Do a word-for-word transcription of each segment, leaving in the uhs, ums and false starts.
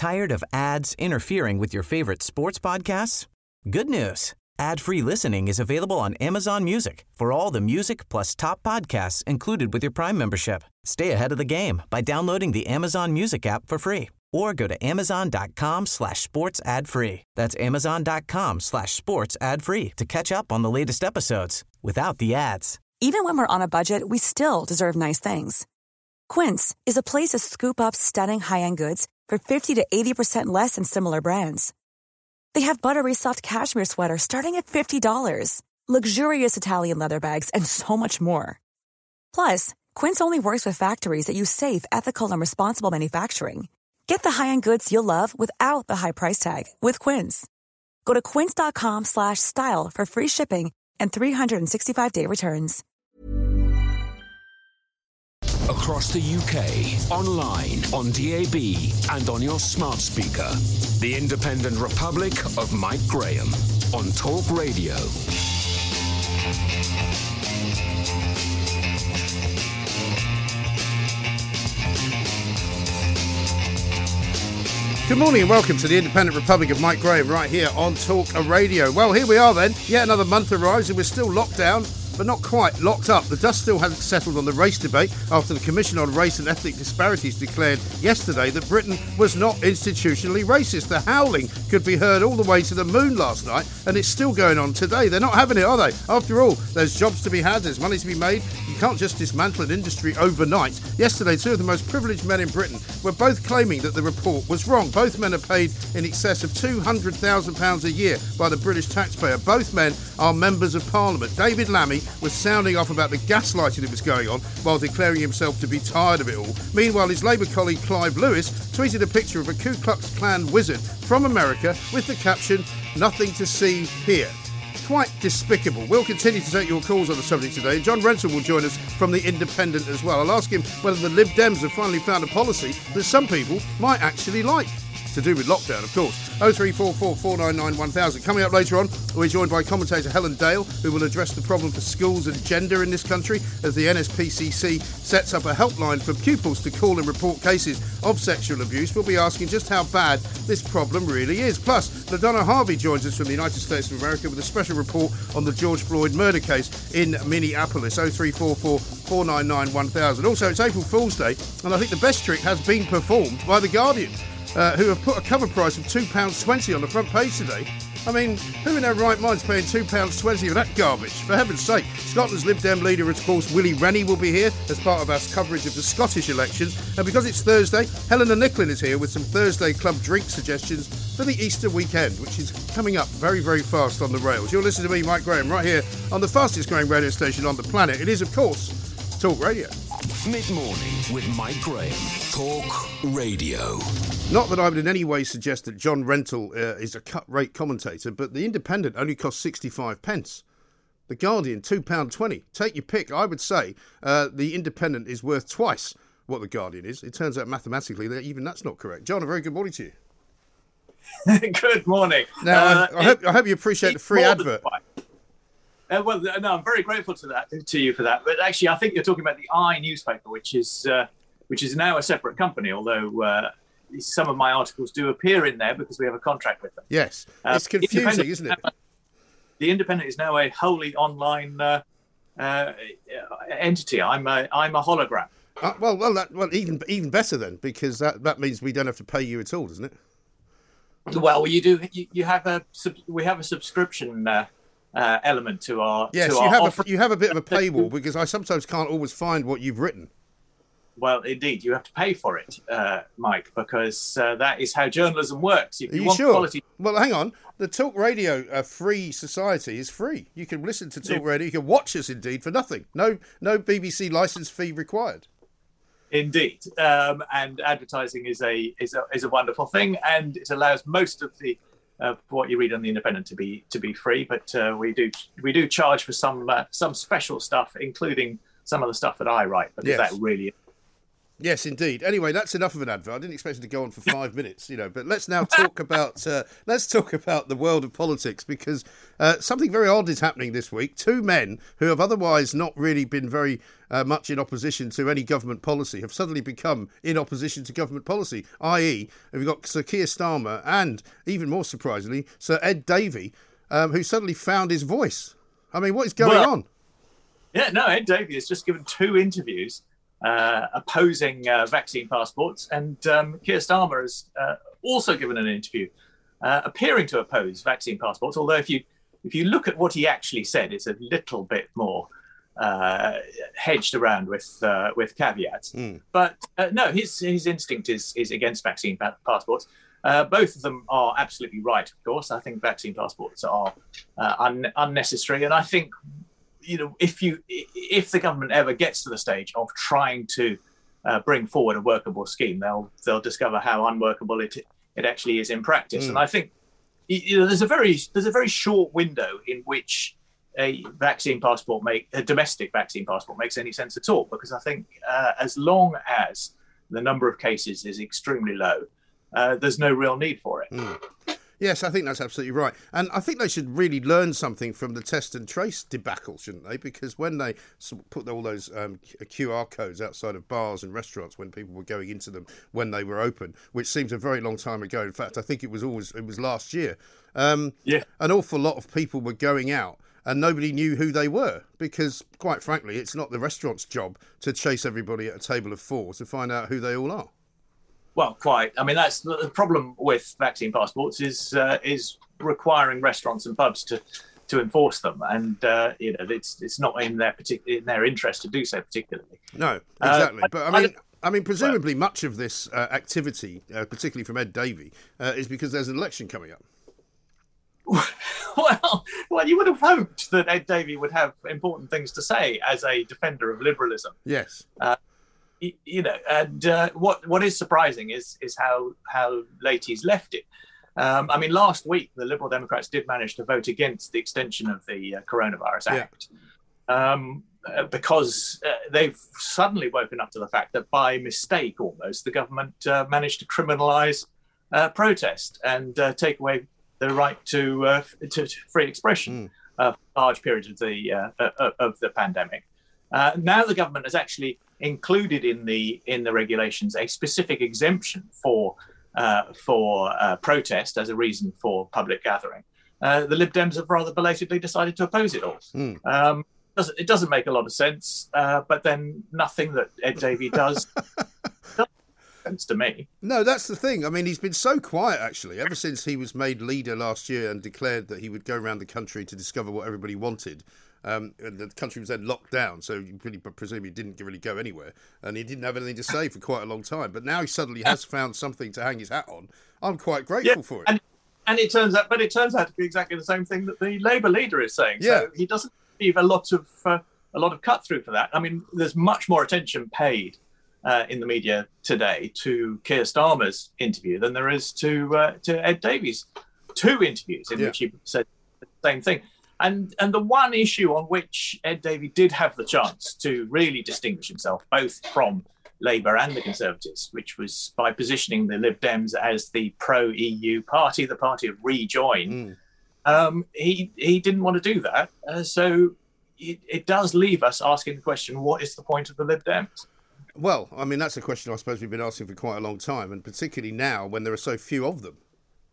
Tired of ads interfering with your favorite sports podcasts? Good news. Ad-free listening is available on Amazon Music for all the music plus top podcasts included with your Prime membership. Stay ahead of the game by downloading the Amazon Music app for free or go to amazon.com slash sports ad free. That's amazon.com slash sports ad free to catch up on the latest episodes without the ads. Even when we're on a budget, we still deserve nice things. Quince is a place to scoop up stunning high-end goods for fifty to eighty percent less than similar brands. They have buttery soft cashmere sweaters starting at fifty dollars, luxurious Italian leather bags, and so much more. Plus, Quince only works with factories that use safe, ethical, and responsible manufacturing. Get the high-end goods you'll love without the high price tag with Quince. Go to quince.com slash style for free shipping and three sixty-five day returns. Across the U K, online, on D A B, and on your smart speaker. The Independent Republic of Mike Graham on Talk Radio. Good morning and welcome to the Independent Republic of Mike Graham right here on Talk Radio. Well, here we are then. Yet another month arrives and we're still locked down, but not quite locked up. The dust still hasn't settled on the race debate after the Commission on Race and Ethnic Disparities declared yesterday that Britain was not institutionally racist. The howling could be heard all the way to the moon last night, and it's still going on today. They're not having it, are they? After all, there's jobs to be had, there's money to be made. You can't just dismantle an industry overnight. Yesterday, two of the most privileged men in Britain were both claiming that the report was wrong. Both men are paid in excess of two hundred thousand pounds a year by the British taxpayer. Both men are members of Parliament. David Lammy was sounding off about the gaslighting that was going on while declaring himself to be tired of it all. Meanwhile, his Labour colleague Clive Lewis tweeted a picture of a Ku Klux Klan wizard from America with the caption, "Nothing to see here." Quite despicable. We'll continue to take your calls on the subject today. John Rentoul will join us from The Independent as well. I'll ask him whether the Lib Dems have finally found a policy that some people might actually like. To do with lockdown, of course. oh three four four, four nine nine, one thousand. Coming up later on, we're joined by commentator Helen Dale, who will address the problem for schools and gender in this country as the N S P C C sets up a helpline for pupils to call and report cases of sexual abuse. We'll be asking just how bad this problem really is. Plus, LaDonna Harvey joins us from the United States of America with a special report on the George Floyd murder case in Minneapolis. oh three four four, four nine nine, one thousand. Also, it's April Fool's Day, and I think the best trick has been performed by The Guardian. Uh, who have put a cover price of two pounds twenty on the front page today. I mean, who in their right mind's paying two pounds twenty for that garbage? For heaven's sake. Scotland's Lib Dem leader, of course, Willie Rennie, will be here as part of our coverage of the Scottish elections. And because it's Thursday, Helena Nicklin is here with some Thursday club drink suggestions for the Easter weekend, which is coming up very, very fast on the rails. You're listening to me, Mike Graham, right here on the fastest growing radio station on the planet. It is, of course, Talk Radio. Mid-morning with Mike Graham. Talk Radio. Not that I would in any way suggest that John Rentoul uh, is a cut-rate commentator, but The Independent only costs sixty-five pence. The Guardian, two pounds twenty. Take your pick. I would say uh, The Independent is worth twice what The Guardian is. It turns out mathematically that even that's not correct. John, a very good morning to you. Good morning. Now, uh, I, I, hope, I hope you appreciate the free advert. Uh, well, no, I'm very grateful to that to you for that. But actually, I think you're talking about the I newspaper, which is uh, which is now a separate company, although uh, some of my articles do appear in there because we have a contract with them. Yes, uh, it's confusing, isn't it? The Independent is now a wholly online uh, uh, entity. I'm a I'm a hologram. Uh, well, well, that, well, even even better then, because that, that means we don't have to pay you at all, doesn't it? Well, you do. You, you have a we have a subscription uh, uh, element to our. Yes, to you our have offer. a you have a bit of a paywall because I sometimes can't always find what you've written. Well, indeed, you have to pay for it, uh, Mike, because uh, that is how journalism works. If Are you, you want sure? quality, Well, hang on. The Talk Radio uh, free society is free. You can listen to Talk Radio. You can watch us, indeed, for nothing. No, no B B C licence fee required. Indeed, um, and advertising is a is a is a wonderful thing, and it allows most of the uh, what you read on the Independent to be to be free. But uh, we do we do charge for some uh, some special stuff, including some of the stuff that I write, because Yes. that really Yes, indeed. Anyway, that's enough of an advert. I didn't expect it to go on for five minutes, you know. But let's now talk about uh, let's talk about the world of politics, because uh, something very odd is happening this week. Two men who have otherwise not really been very uh, much in opposition to any government policy have suddenly become in opposition to government policy. that is, we've got Sir Keir Starmer and, even more surprisingly, Sir Ed Davey, um, who suddenly found his voice. I mean, what is going well, on? Yeah, no, Ed Davey has just given two interviews Uh, opposing uh, vaccine passports, and um, Keir Starmer has uh, also given an interview uh, appearing to oppose vaccine passports. Although, if you if you look at what he actually said, it's a little bit more uh, hedged around with uh, with caveats. Mm. But uh, no, his his instinct is is against vaccine pa- passports. Uh, both of them are absolutely right. Of course, I think vaccine passports are uh, un- unnecessary, and I think, you know, if you if the government ever gets to the stage of trying to uh, bring forward a workable scheme, they'll they'll discover how unworkable it it actually is in practice. Mm. And I think, you know, there's a very there's a very short window in which a vaccine passport make a domestic vaccine passport makes any sense at all, because I think uh, as long as the number of cases is extremely low, uh, there's no real need for it. Mm. Yes, I think that's absolutely right. And I think they should really learn something from the test and trace debacle, shouldn't they? Because when they put all those um, Q R codes outside of bars and restaurants when people were going into them when they were open, which seems a very long time ago. In fact, I think it was always it was last year. Um, yeah. An awful lot of people were going out and nobody knew who they were, because, quite frankly, it's not the restaurant's job to chase everybody at a table of four to find out who they all are. Well, quite. I mean, that's the problem with vaccine passports is uh, is requiring restaurants and pubs to, to enforce them, and uh, you know, it's it's not in their particular in their interest to do so particularly. No, exactly. Uh, but I mean, I, I mean, presumably well, much of this uh, activity, uh, particularly from Ed Davey, uh, is because there's an election coming up. Well, well, you would have hoped that Ed Davey would have important things to say as a defender of liberalism. Yes. Uh, You know, and uh, what what is surprising is is how how late he's left it. Um, I mean, last week the Liberal Democrats did manage to vote against the extension of the uh, Coronavirus Act, yeah. um, uh, because uh, they've suddenly woken up to the fact that by mistake, almost, the government uh, managed to criminalise uh, protest and uh, take away the right to uh, to free expression mm. uh, for large periods of the uh, uh, of the pandemic. Uh, now the government has actually included in the in the regulations a specific exemption for uh, for uh, protest as a reason for public gathering. Uh, the Lib Dems have rather belatedly decided to oppose it all. Mm. Um, doesn't, it doesn't make a lot of sense, uh, but then nothing that Ed Davey does doesn't make sense to me. No, that's the thing. I mean, he's been so quiet, actually, ever since he was made leader last year and declared that he would go around the country to discover what everybody wanted. Um, and the country was then locked down, so you really presumably didn't really go anywhere, and he didn't have anything to say for quite a long time. But now he suddenly has found something to hang his hat on. I'm quite grateful yeah, for it. And, and it turns out, but it turns out to be exactly the same thing that the Labour leader is saying. Yeah. So he doesn't receive a lot of uh, a lot of cut through for that. I mean, there's much more attention paid uh, in the media today to Keir Starmer's interview than there is to uh, to Ed Davey's two interviews in yeah. which he said the same thing. And and the one issue on which Ed Davey did have the chance to really distinguish himself, both from Labour and the Conservatives, which was by positioning the Lib Dems as the pro-E U party, the party of rejoin, mm. um, he he didn't want to do that. Uh, so it, it does leave us asking the question, what is the point of the Lib Dems? Well, I mean, that's a question I suppose we've been asking for quite a long time, and particularly now when there are so few of them.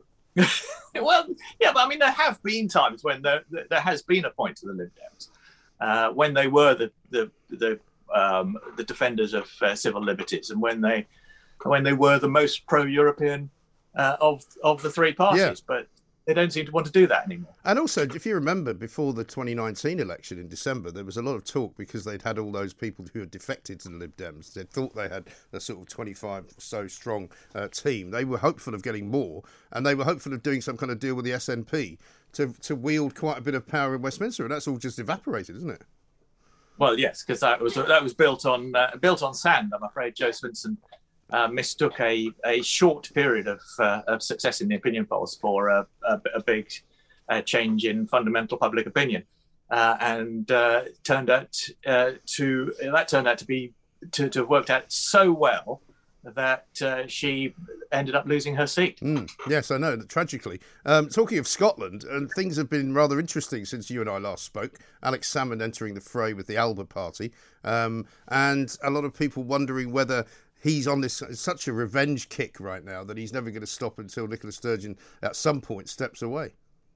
Well, yeah, but I mean, there have been times when there there has been a point to the Lib Dems, uh, when they were the the the, um, the defenders of uh, civil liberties, and when they when they were the most pro-European uh, of of the three parties. Yeah. But they don't seem to want to do that anymore. And also, if you remember, before the twenty nineteen election in December, there was a lot of talk because they'd had all those people who had defected to the Lib Dems. They thought they had a sort of twenty-five or so strong uh, team. They were hopeful of getting more, and they were hopeful of doing some kind of deal with the S N P to to wield quite a bit of power in Westminster, and that's all just evaporated, isn't it? Well, yes, because that was that was built on uh, built on sand. I'm afraid Jo Swinson Uh, mistook a, a short period of uh, of success in the opinion polls for a, a, a big uh, change in fundamental public opinion, uh, and uh, turned out uh, to that turned out to be to, to have worked out so well that uh, she ended up losing her seat. Mm, yes, I know, tragically. Um, talking of Scotland, and things have been rather interesting since you and I last spoke. Alex Salmond entering the fray with the Alba Party, um, and a lot of people wondering whether he's on this such a revenge kick right now that he's never going to stop until Nicola Sturgeon at some point steps away.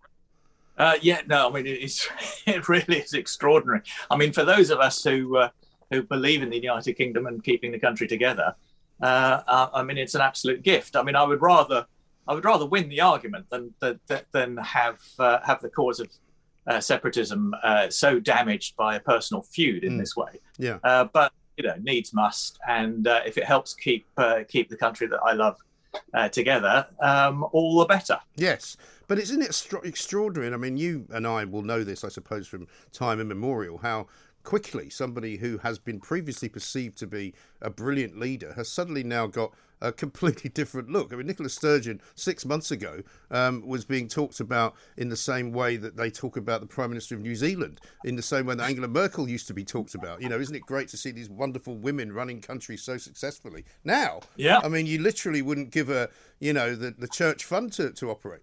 Uh, yeah, no, I mean, it's, it really is extraordinary. I mean, for those of us who uh, who believe in the United Kingdom and keeping the country together, uh, uh, I mean, it's an absolute gift. I mean, I would rather I would rather win the argument than than, than have uh, have the cause of uh, separatism uh, so damaged by a personal feud in mm. this way. Yeah, uh, but. You know, needs must, and uh, if it helps keep uh, keep the country that I love uh, together, um, all the better. Yes, but isn't it extra- extraordinary? I mean, you and I will know this, I suppose, from time immemorial, how quickly somebody who has been previously perceived to be a brilliant leader has suddenly now got a completely different look. I mean, Nicola Sturgeon, six months ago, um, was being talked about in the same way that they talk about the Prime Minister of New Zealand, in the same way that Angela Merkel used to be talked about. You know, isn't it great to see these wonderful women running countries so successfully? Now, yeah. I mean, you literally wouldn't give a, you know, the, the church fund to, to operate.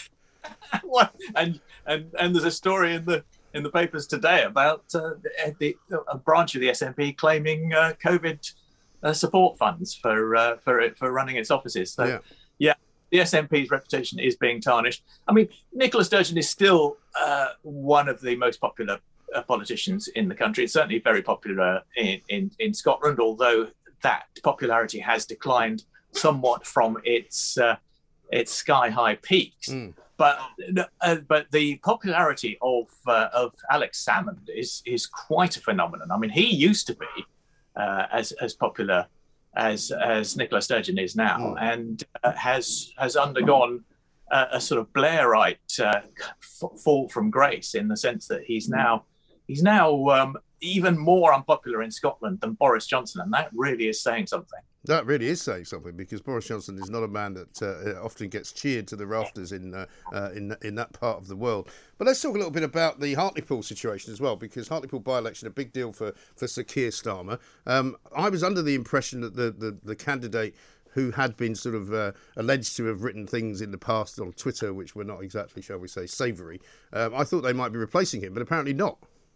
Well, and, and and there's a story in the in the papers today about uh, the, a branch of the S N P claiming uh, COVID uh, support funds for uh, for it, for running its offices. So, yeah. yeah, the S N P's reputation is being tarnished. I mean, Nicola Sturgeon is still uh, one of the most popular uh, politicians in the country. It's certainly very popular in, in, in Scotland, although that popularity has declined somewhat from its uh, its sky-high peaks. Mm. But uh, but the popularity of uh, of Alex Salmond is is quite a phenomenon. I mean, he used to be uh, as as popular as as Nicola Sturgeon is now, mm. and uh, has has undergone a, a sort of Blairite uh, f- fall from grace in the sense that he's now he's now um, even more unpopular in Scotland than Boris Johnson, and that really is saying something. That really is saying something, because Boris Johnson is not a man that uh, often gets cheered to the rafters in uh, uh, in in that part of the world. But let's talk a little bit about the Hartlepool situation as well, because Hartlepool by-election, a big deal for, for Sir Keir Starmer. Um, I was under the impression that the, the, the candidate who had been sort of uh, alleged to have written things in the past on Twitter which were not exactly, shall we say, savoury, um, I thought they might be replacing him, but apparently not.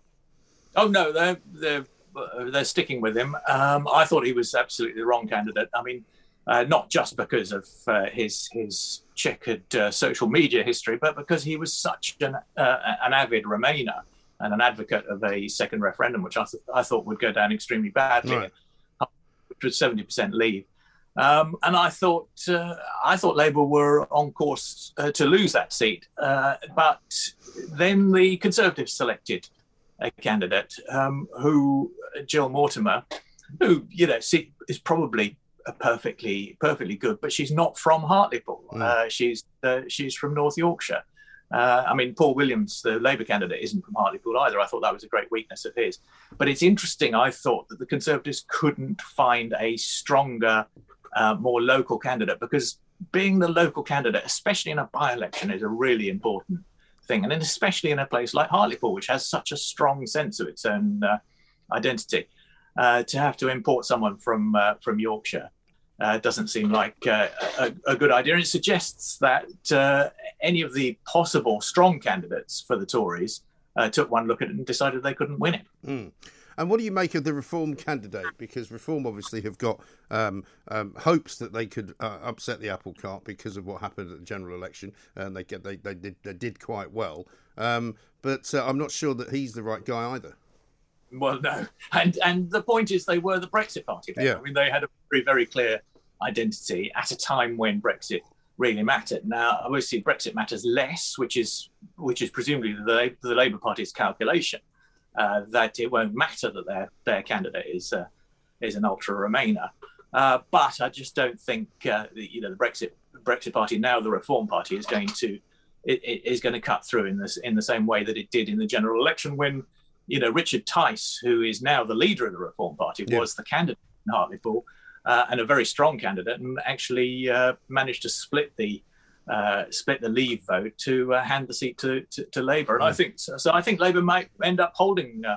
Oh, no, they're... they're... they're sticking with him. Um, I thought he was absolutely the wrong candidate. I mean, uh, not just because of uh, his his checkered uh, social media history, but because he was such an uh, an avid Remainer and an advocate of a second referendum, which I, th- I thought would go down extremely badly, right. Which was seventy percent Leave. Um, and I thought uh, I thought Labour were on course uh, to lose that seat, uh, but then the Conservatives selected a candidate um, who, Jill Mortimer, who, you know, is probably a perfectly perfectly good, but she's not from Hartlepool. Mm. Uh, she's uh, she's from North Yorkshire. Uh, I mean, Paul Williams, the Labour candidate, isn't from Hartlepool either. I thought that was a great weakness of his. But it's interesting, I thought, that the Conservatives couldn't find a stronger, uh, more local candidate, because being the local candidate, especially in a by-election, is a really important thing, and then especially in a place like Hartlepool, which has such a strong sense of its own uh, identity, uh, to have to import someone from uh, from Yorkshire uh, doesn't seem like uh, a, a good idea. And it suggests that uh, any of the possible strong candidates for the Tories uh, took one look at it and decided they couldn't win it. Mm. And what do you make of the Reform candidate? Because Reform obviously have got um, um, hopes that they could uh, upset the apple cart because of what happened at the general election, and they get they they did they did quite well. Um, but uh, I'm not sure that he's the right guy either. Well, no, and and the point is they were the Brexit party. Yeah. I mean, they had a very very clear identity at a time when Brexit really mattered. Now, obviously, Brexit matters less, which is which is presumably the the Labour Party's calculation. Uh, that it won't matter that their their candidate is uh, is an ultra Remainer, uh, but I just don't think uh, the, you know the Brexit Brexit Party, now the Reform Party, is going to it, it is going to cut through in this in the same way that it did in the general election, when you know Richard Tice, who is now the leader of the Reform Party, yeah. was the candidate in Hartlepool, uh, and a very strong candidate, and actually uh, managed to split the. Uh, split the Leave vote to uh, hand the seat to, to, to Labour, and mm. I think so, so. I think Labour might end up holding uh,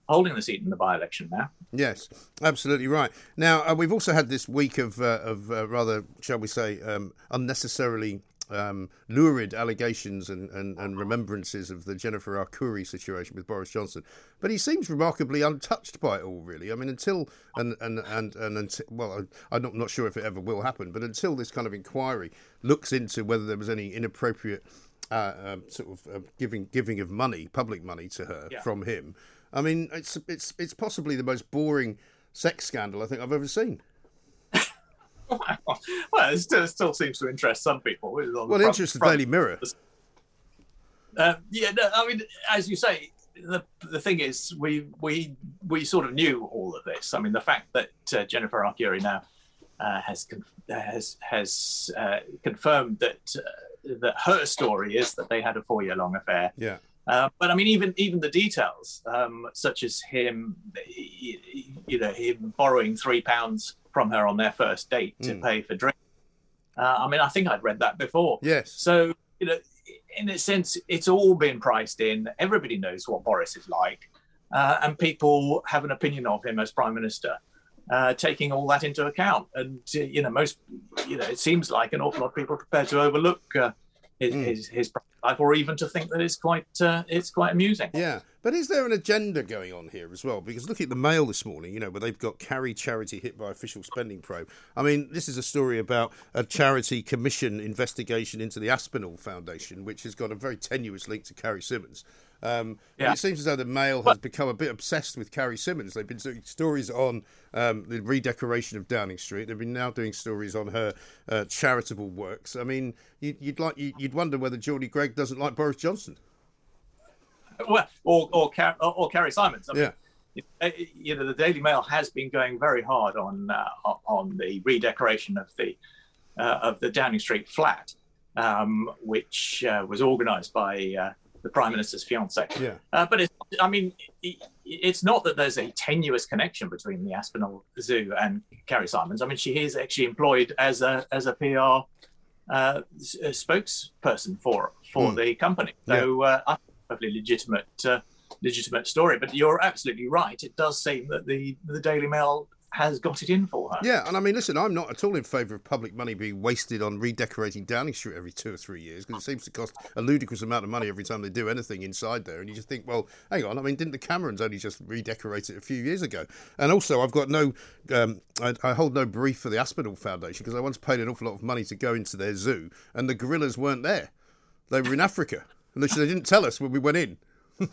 holding the seat in the by-election now. Yes, absolutely right. Now, uh, we've also had this week of, uh, of uh, rather, shall we say, um, unnecessarily um, lurid allegations and, and, and remembrances of the Jennifer Arcuri situation with Boris Johnson. But he seems remarkably untouched by it all, really. I mean, until, and, and, and, and until, well, I'm not, not sure if it ever will happen, but until this kind of inquiry looks into whether there was any inappropriate uh, uh, sort of uh, giving giving of money, public money to her yeah. from him, I mean, it's it's it's possibly the most boring sex scandal I think I've ever seen. Well, it still, still seems to interest some people. Well, it interests the Daily Mirror. Uh, yeah, no, I mean, as you say, the the thing is, we we we sort of knew all of this. I mean, the fact that uh, Jennifer Arcuri now uh, has con- has has uh, confirmed that uh, that her story is that they had a four-year-long affair. Yeah. Uh, but I mean, even even the details, um, such as him, you know, him borrowing three pounds from her on their first date to mm. pay for drinks. Uh, I mean, I think I'd read that before. Yes. So, you know, in a sense, it's all been priced in. Everybody knows what Boris is like, uh, and people have an opinion of him as Prime Minister, uh, taking all that into account. And uh, you know, most, you know, it seems like an awful lot of people are prepared to overlook Uh, His, mm. his his life, or even to think that it's quite uh, it's quite amusing. Yeah, but is there an agenda going on here as well? Because look at the Mail this morning, you know, where they've got Carrie charity hit by official spending probe. I mean, this is a story about a charity commission investigation into the Aspinall Foundation, which has got a very tenuous link to Carrie Symonds. Um, yeah. It seems as though the Mail has become a bit obsessed with Carrie Symonds. They've been doing stories on um, the redecoration of Downing Street. They've been now doing stories on her uh, charitable works. I mean, you'd, you'd like you'd wonder whether Geordie Greig doesn't like Boris Johnson. Well, or or, Car- or, or Carrie Symonds. I mean, yeah. You know, the Daily Mail has been going very hard on uh, on the redecoration of the uh, of the Downing Street flat, um, which uh, was organised by Uh, the Prime Minister's fiancée. Yeah. Uh, but it's, I mean, it, it's not that there's a tenuous connection between the Aspinall Zoo and Carrie Symonds. I mean, she is actually employed as a as a P R uh, a spokesperson for for mm. the company. So yeah. uh, I think it's a perfectly legitimate uh, legitimate story. But you're absolutely right. It does seem that the the Daily Mail has got it in for her. Yeah, and I mean, listen, I'm not at all in favour of public money being wasted on redecorating Downing Street every two or three years, because it seems to cost a ludicrous amount of money every time they do anything inside there. And you just think, well, hang on, I mean, didn't the Camerons only just redecorate it a few years ago? And also, I've got no, um, I, I hold no brief for the Aspinall Foundation, because I once paid an awful lot of money to go into their zoo, and the gorillas weren't there. They were in Africa, and they didn't tell us when we went in.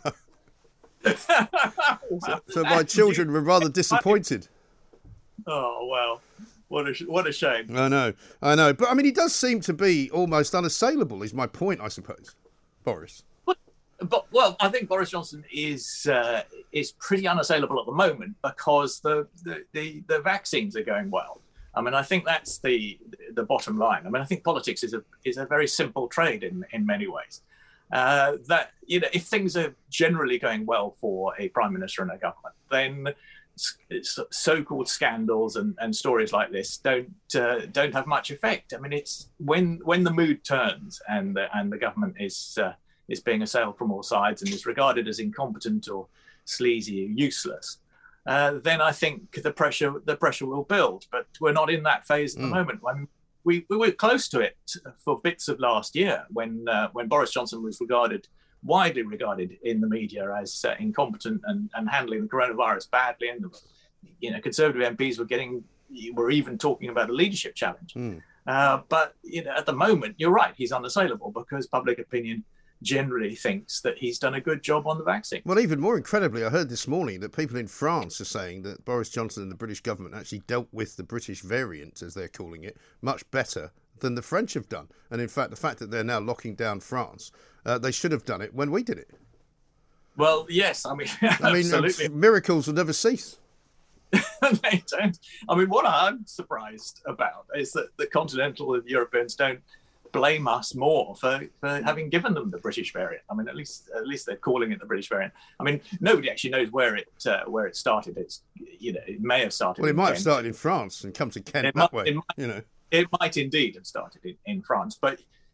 so, so my children were rather disappointed. Oh, well, what a what a shame. I know, I know. But, I mean, he does seem to be almost unassailable, is my point, I suppose, Boris. But, but well, I think Boris Johnson is uh, is pretty unassailable at the moment because the, the, the, the vaccines are going well. I mean, I think that's the the bottom line. I mean, I think politics is a is a very simple trade in, in many ways. Uh, that, you know, if things are generally going well for a prime minister and a government, then so-called scandals and, and stories like this don't uh, don't have much effect. I mean, it's when when the mood turns and the, and the government is uh, is being assailed from all sides and is regarded as incompetent or sleazy or useless, uh, then I think the pressure the pressure will build. But we're not in that phase at the mm. moment. When we we were close to it for bits of last year when uh, when Boris Johnson was regarded. widely regarded in the media as uh, incompetent and, and handling the coronavirus badly, and you know, Conservative M Ps were getting were even talking about a leadership challenge. Mm. Uh, but you know, at the moment, you're right; he's unassailable because public opinion generally thinks that he's done a good job on the vaccine. Well, even more incredibly, I heard this morning that people in France are saying that Boris Johnson and the British government actually dealt with the British variant, as they're calling it, much better than the French have done. And in fact, the fact that they're now locking down France, uh, they should have done it when we did it. Well, yes, I mean, I mean, absolutely. Miracles will never cease. They don't. I mean, what I'm surprised about is that the continental Europeans don't blame us more for, for having given them the British variant. I mean, at least at least they're calling it the British variant. I mean, nobody actually knows where it uh, where it started. It's you know, it may have started. Well, it in might Kent. have started in France and come to Kent it that might, way. It might, you know, it might indeed have started in, in France, but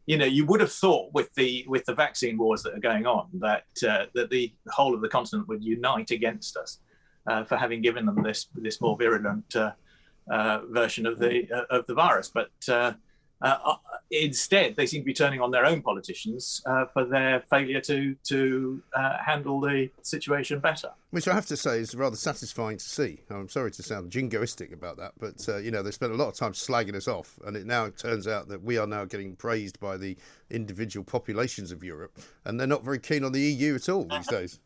you know, you would have thought with the with the vaccine wars that are going on that uh, that the whole of the continent would unite against us uh, for having given them this this more virulent uh, uh, version of the uh, of the virus. But uh, uh, instead, they seem to be turning on their own politicians uh, for their failure to to uh, handle the situation better. Which I have to say is rather satisfying to see. I'm sorry to sound jingoistic about that, but, uh, you know, they spent a lot of time slagging us off, and it now turns out that we are now getting praised by the individual populations of Europe, and they're not very keen on the E U at all these days.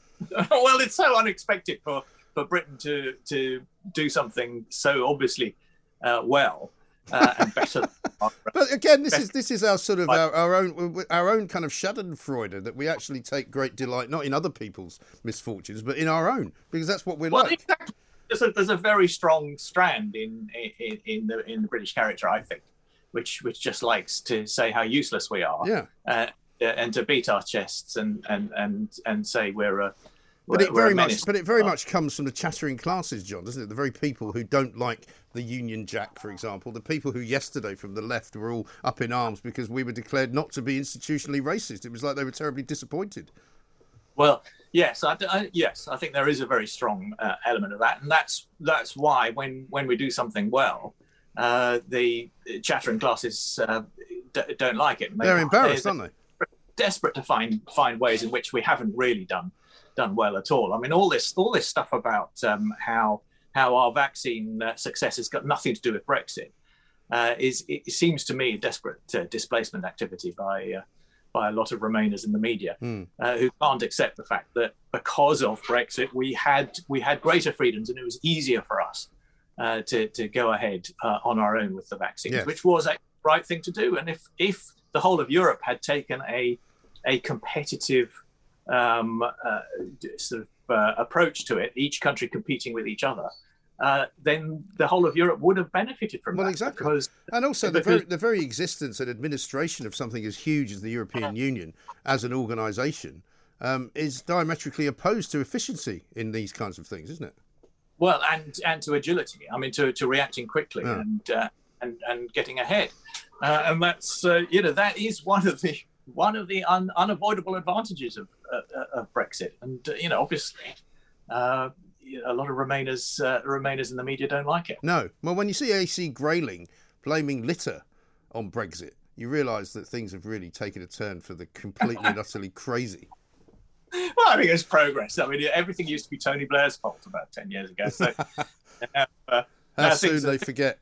Well, it's so unexpected for, for Britain to, to do something so obviously uh, well. Uh, and better. But again, this is this is our sort of our, our own our own kind of Schadenfreude, that we actually take great delight not in other people's misfortunes but in our own, because that's what we're well, like. Exactly. There's a, there's a very strong strand in, in in the in the British character, I think, which which just likes to say how useless we are, yeah, uh, and to beat our chests and and and and say we're a. But it very much, but it very much comes from the chattering classes, John, doesn't it? The very people who don't like the Union Jack, for example, the people who yesterday from the left were all up in arms because we were declared not to be institutionally racist. It was like they were terribly disappointed. Well, yes, I, I, yes, I think there is a very strong uh, element of that, and that's that's why when when we do something well, uh, the chattering classes uh, d- don't like it. They, they're embarrassed, they're, aren't they? Desperate to find find ways in which we haven't really done. done well at all. I mean, all this all this stuff about um, how how our vaccine uh, success has got nothing to do with Brexit uh, is it seems to me a desperate uh, displacement activity by uh, by a lot of Remainers in the media mm. uh, who can't accept the fact that because of Brexit we had we had greater freedoms and it was easier for us uh, to to go ahead uh, on our own with the vaccines, yes. which was a right thing to do. And if if the whole of Europe had taken a a competitive Um, uh, sort of uh, approach to it, each country competing with each other, uh, then the whole of Europe would have benefited from well, that. Exactly. Because, and also because, the, very, the very existence and administration of something as huge as the European Union as an organisation um, is diametrically opposed to efficiency in these kinds of things, isn't it? Well, and and to agility. I mean, to, to reacting quickly yeah. and, uh, and and getting ahead. Uh, and that's uh, you know that is one of the one of the un, unavoidable advantages of, uh, of Brexit. And, uh, you know, obviously, uh, a lot of Remainers, uh, Remainers in the media don't like it. No. Well, when you see A C Grayling blaming litter on Brexit, you realise that things have really taken a turn for the completely and utterly crazy. Well, I think there's progress. I mean, everything used to be Tony Blair's fault about ten years ago. So, uh, uh, How soon they forget.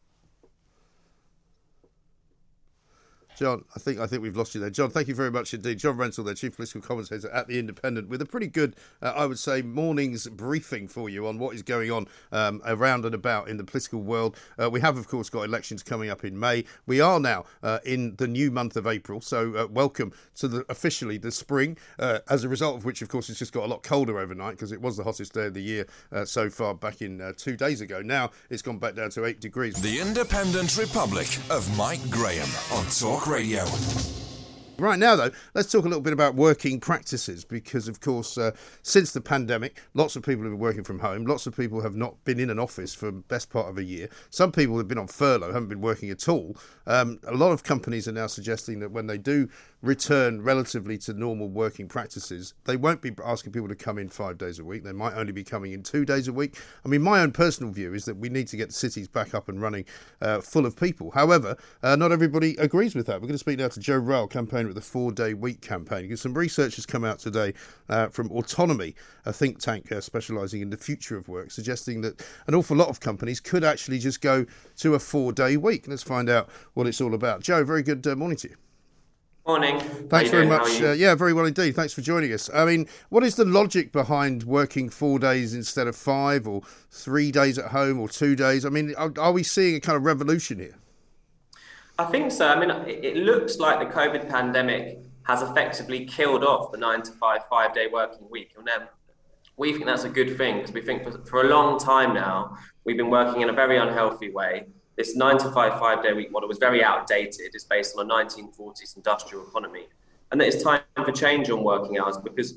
John, I think I think we've lost you there. John, thank you very much indeed. John Rentoul, there, Chief Political Commentator at The Independent, with a pretty good, uh, I would say, morning's briefing for you on what is going on um, around and about in the political world. Uh, we have, of course, got elections coming up in May. We are now uh, in the new month of April, so uh, welcome to the officially the spring, uh, as a result of which, of course, it's just got a lot colder overnight because it was the hottest day of the year uh, so far back in uh, two days ago. Now it's gone back down to eight degrees. The Independent Republic of Mike Graham on Talk Radio. Right now, though, let's talk a little bit about working practices because, of course, uh, since the pandemic, lots of people have been working from home. Lots of people have not been in an office for the best part of a year. Some people have been on furlough, haven't been working at all. Um, a lot of companies are now suggesting that when they do return relatively to normal working practices, they won't be asking people to come in five days a week. They might only be coming in two days a week. I mean, my own personal view is that we need to get the cities back up and running uh, full of people. However, uh, not everybody agrees with that. We're going to speak now to Joe Rowell, campaigner with the four-day week campaign, because some research has come out today uh, from Autonomy, a think tank uh, specialising in the future of work, suggesting that an awful lot of companies could actually just go to a four-day week. Let's find out what it's all about. Joe, very good uh, morning to you. Morning. Thanks very much. Uh, yeah, very well indeed. Thanks for joining us. I mean, what is the logic behind working four days instead of five, or three days at home, or two days? I mean, are, are we seeing a kind of revolution here? I think so. I mean, it looks like the COVID pandemic has effectively killed off the nine to five, five-day working week. And then we think that's a good thing because we think for, for a long time now, we've been working in a very unhealthy way. This nine to five, five-day week model was very outdated. It's based on a nineteen forties industrial economy. And that it's time for change on working hours because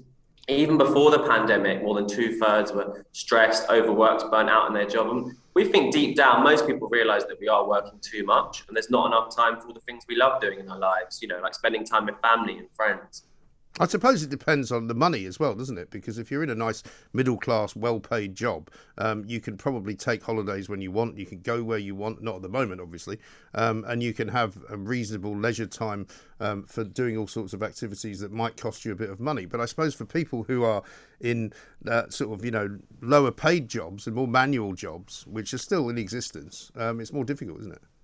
even before the pandemic, more than two thirds were stressed, overworked, burnt out in their job. And we think deep down, most people realise that we are working too much and there's not enough time for all the things we love doing in our lives, you know, like spending time with family and friends. I suppose it depends on the money as well, doesn't it? Because if you're in a nice middle-class, well-paid job, um, you can probably take holidays when you want. You can go where you want, not at the moment, obviously, um, and you can have a reasonable leisure time um, for doing all sorts of activities that might cost you a bit of money. But I suppose for people who are in uh, sort of, you know, lower-paid jobs and more manual jobs, which are still in existence, um, it's more difficult, isn't it?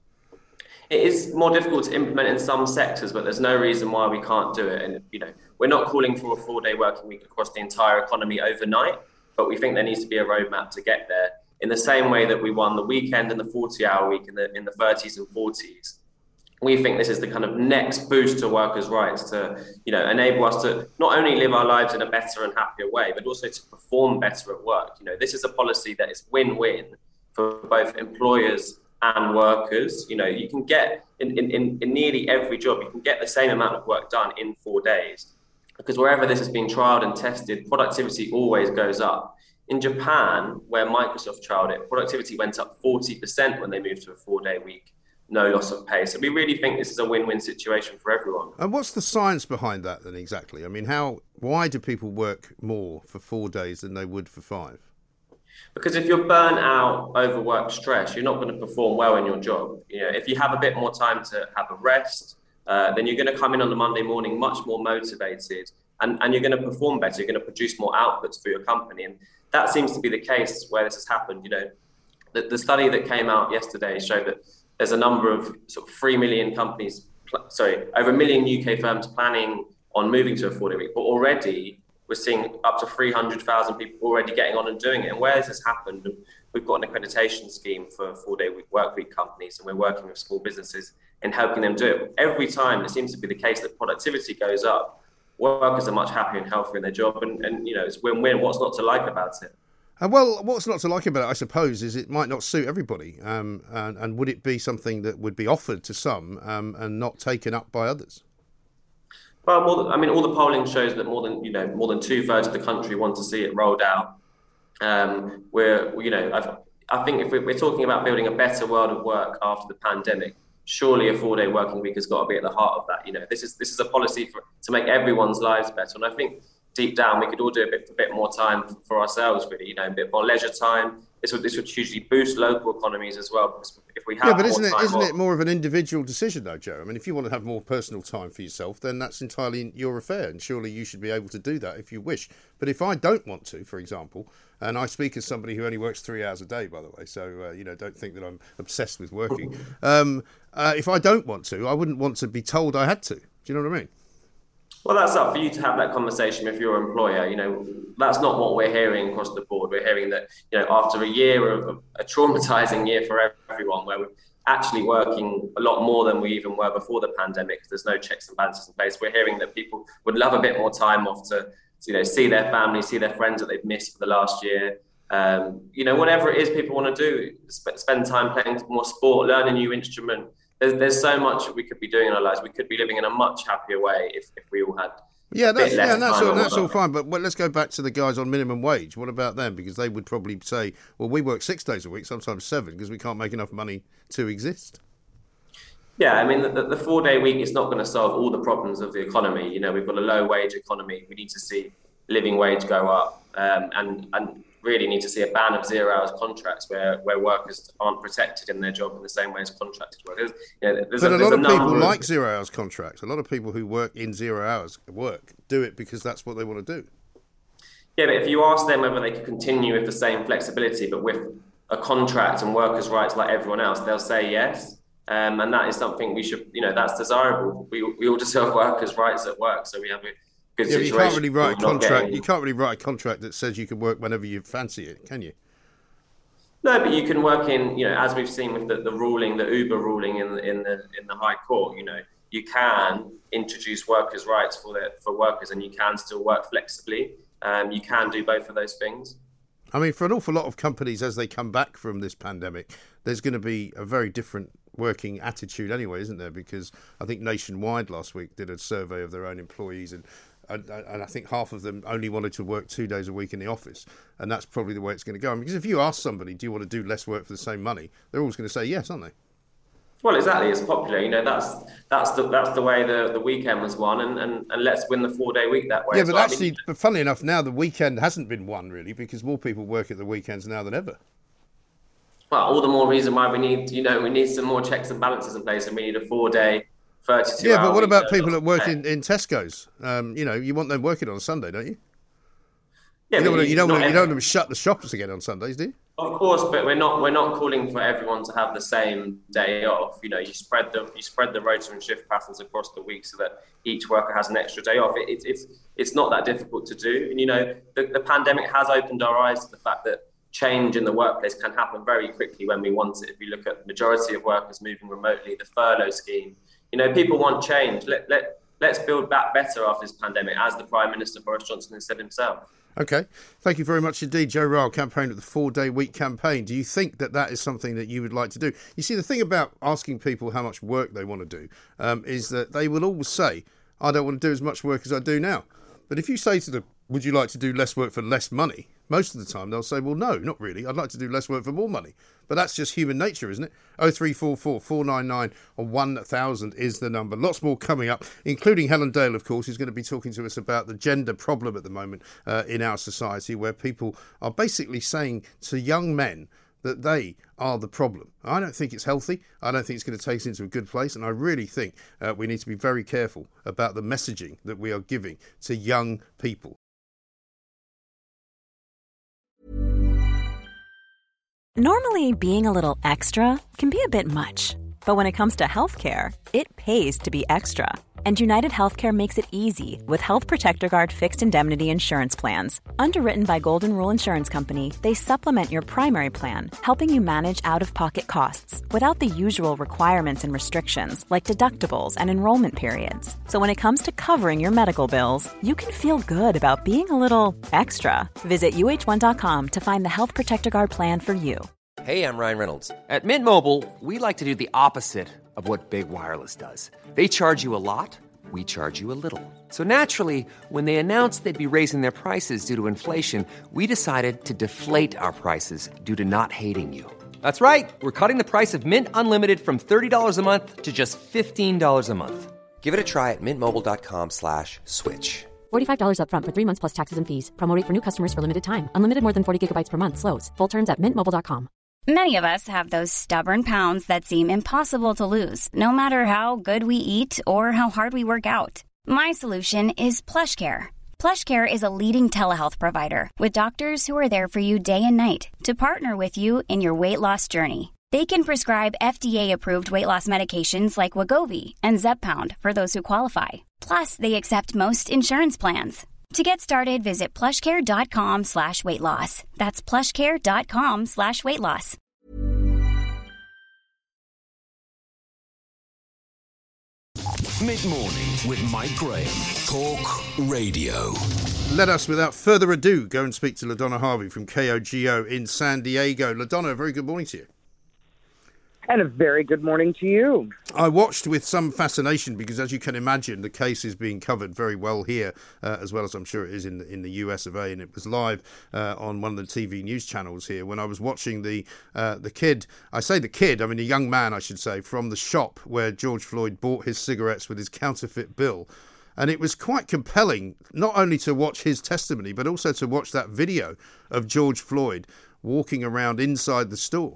It is more difficult to implement in some sectors, but there's no reason why we can't do it. And, you know, we're not calling for a four-day working week across the entire economy overnight, but we think there needs to be a roadmap to get there. In the same way that we won the weekend and the forty-hour week in the in the thirties and forties, we think this is the kind of next boost to workers' rights to, you know, enable us to not only live our lives in a better and happier way, but also to perform better at work. You know, this is a policy that is win-win for both employers and workers. You know, you can get in, in, in nearly every job, you can get the same amount of work done in four days. Because wherever this has been trialled and tested, productivity always goes up. In Japan, where Microsoft trialled it, productivity went up forty percent when they moved to a four-day week, no loss of pay. So we really think this is a win-win situation for everyone. And what's the science behind that then exactly? I mean, how, why do people work more for four days than they would for five? Because if you're burnt out, overworked, stressed, you're not going to perform well in your job. You know, if you have a bit more time to have a rest, uh, then you're going to come in on the Monday morning much more motivated, and, and you're going to perform better. You're going to produce more outputs for your company. And that seems to be the case where this has happened. You know, the, the study that came out yesterday showed that there's a number of sort of three million companies, sorry, over a million U K firms planning on moving to a four-day week, but already we're seeing up to three hundred thousand people already getting on and doing it. And where this has happened, we've got an accreditation scheme for four-day week work week companies, and we're working with small businesses in helping them do it. Every time it seems to be the case that productivity goes up, workers are much happier and healthier in their job, and, and you know, it's win-win. What's not to like about it? Uh, well, what's not to like about it, I suppose, is it might not suit everybody. Um, and, and would it be something that would be offered to some um, and not taken up by others? Well, more than, I mean, all the polling shows that more than, you know, more than two thirds of the country want to see it rolled out. Um, we're, you know, I've, I think if we're, we're talking about building a better world of work after the pandemic, surely a four-day working week has got to be at the heart of that. You know, this is this is a policy for, to make everyone's lives better. And I think deep down we could all do a bit, a bit more time for ourselves, really. You know, a bit more leisure time. This would this would hugely boost local economies as well, because if we have yeah, but more isn't it time isn't off, it more of an individual decision though, Joe? I mean, if you want to have more personal time for yourself, then that's entirely your affair, and surely you should be able to do that if you wish. But if I don't want to, for example, and I speak as somebody who only works three hours a day, by the way, so uh, you know, don't think that I'm obsessed with working. Um, uh, if I don't want to, I wouldn't want to be told I had to. Do you know what I mean? Well, that's up for you to have that conversation with your employer. You know, that's not what we're hearing across the board. We're hearing that, you know, after a year of a traumatizing year for everyone, where we're actually working a lot more than we even were before the pandemic, because there's no checks and balances in place. We're hearing that people would love a bit more time off to, you know, see their family, see their friends that they've missed for the last year. Um, you know, whatever it is people want to do, sp- spend time playing more sport, learn a new instrument. There's, there's so much we could be doing in our lives. We could be living in a much happier way if, if we all had yeah, that's, a bit less yeah, that's time all, on that's all work. fine. But well, let's go back to the guys on minimum wage. What about them? Because they would probably say, well, we work six days a week, sometimes seven, because we can't make enough money to exist. Yeah, I mean, the, the four-day week is not going to solve all the problems of the economy. You know, we've got a low-wage economy. We need to see living wage go up, um, and and really need to see a ban of zero-hours contracts where, where workers aren't protected in their job in the same way as contracted workers. You know, there's but a, a, a lot a of people of... like zero-hours contracts. A lot of people who work in zero hours work do it because that's what they want to do. Yeah, but if you ask them whether they could continue with the same flexibility, but with a contract and workers' rights like everyone else, they'll say yes. Um, and that is something we should, you know, that's desirable. We we all deserve workers' rights at work, so we have a good yeah, situation. You can't really write a contract. Getting... You can't really write a contract that says you can work whenever you fancy it, can you? No, but you can work in, you know, as we've seen with the, the ruling, the Uber ruling in the, in the in the High Court. You know, you can introduce workers' rights for the, for workers, and you can still work flexibly. Um, you can do both of those things. I mean, for an awful lot of companies, as they come back from this pandemic, there's going to be a very different working attitude anyway, isn't there? Because I think Nationwide last week did a survey of their own employees, and and, and I think half of them only wanted to work two days a week in the office, and that's probably the way it's going to go. I mean, because if you ask somebody, do you want to do less work for the same money, they're always going to say yes, aren't they? Well, exactly. It's popular. You know, that's that's the that's the way the, the weekend was won, and, and, and let's win the four day week that way. Yeah, but well. actually, I mean, but funnily enough, now the weekend hasn't been won really, because more people work at the weekends now than ever. Well, all the more reason why we need, you know, we need some more checks and balances in place, and we need a four day, thirty-two Yeah, hour but what about week, people that work in, in Tesco's? Um, you know, you want them working on a Sunday, don't you? Yeah, you don't want to, you don't want to, you don't every- want to shut the shops again on Sundays, do you? Of course, but we're not we're not calling for everyone to have the same day off. You know, you spread the you spread the rota and shift patterns across the week so that each worker has an extra day off. It, it, it's it's not that difficult to do. And you know, the, the pandemic has opened our eyes to the fact that change in the workplace can happen very quickly when we want it. If we look at the majority of workers moving remotely, the furlough scheme, you know, people want change. Let let let's build back better after this pandemic, as the Prime Minister Boris Johnson has said himself. Okay. Thank you very much indeed, Joe Ryle, campaign of the four-day week campaign. Do you think that that is something that you would like to do? You see, the thing about asking people how much work they want to do um, is that they will always say, I don't want to do as much work as I do now. But if you say to them, would you like to do less work for less money? Most of the time they'll say, well, no, not really. I'd like to do less work for more money. But that's just human nature, isn't it? oh three four four, four nine nine one thousand is the number. Lots more coming up, including Helen Dale, of course, who's going to be talking to us about the gender problem at the moment uh, in our society, where people are basically saying to young men that they are the problem. I don't think it's healthy. I don't think it's going to take us into a good place. And I really think uh, we need to be very careful about the messaging that we are giving to young people. Normally, being a little extra can be a bit much. But when it comes to healthcare, it pays to be extra. And United Healthcare makes it easy with Health Protector Guard fixed indemnity insurance plans. Underwritten by Golden Rule Insurance Company, they supplement your primary plan, helping you manage out-of-pocket costs without the usual requirements and restrictions like deductibles and enrollment periods. So when it comes to covering your medical bills, you can feel good about being a little extra. Visit U H one dot com to find the Health Protector Guard plan for you. Hey, I'm Ryan Reynolds. At Mint Mobile, we like to do the opposite of what Big Wireless does. They charge you a lot, we charge you a little. So naturally, when they announced they'd be raising their prices due to inflation, we decided to deflate our prices due to not hating you. That's right. We're cutting the price of Mint Unlimited from thirty dollars a month to just fifteen dollars a month. Give it a try at mintmobile.com slash switch. forty-five dollars up front for three months plus taxes and fees. Promo rate for new customers for limited time. Unlimited more than forty gigabytes per month slows. Full terms at mint mobile dot com. Many of us have those stubborn pounds that seem impossible to lose, no matter how good we eat or how hard we work out. My solution is PlushCare. PlushCare is a leading telehealth provider with doctors who are there for you day and night to partner with you in your weight loss journey. They can prescribe F D A-approved weight loss medications like Wegovy and Zepbound for those who qualify. Plus, they accept most insurance plans. To get started, visit plushcare.com slash weight loss. That's plushcare.com slash weight loss. Mid-morning with Mike Graham. Talk Radio. Let us, without further ado, go and speak to LaDonna Harvey from K O G O in San Diego. LaDonna, a very good morning to you. And a very good morning to you. I watched with some fascination because, as you can imagine, the case is being covered very well here, uh, as well as I'm sure it is in the, in the U S of A. And it was live uh, on one of the T V news channels here when I was watching the uh, the kid, I say the kid, I mean a young man, I should say, from the shop where George Floyd bought his cigarettes with his counterfeit bill. And it was quite compelling, not only to watch his testimony, but also to watch that video of George Floyd walking around inside the store.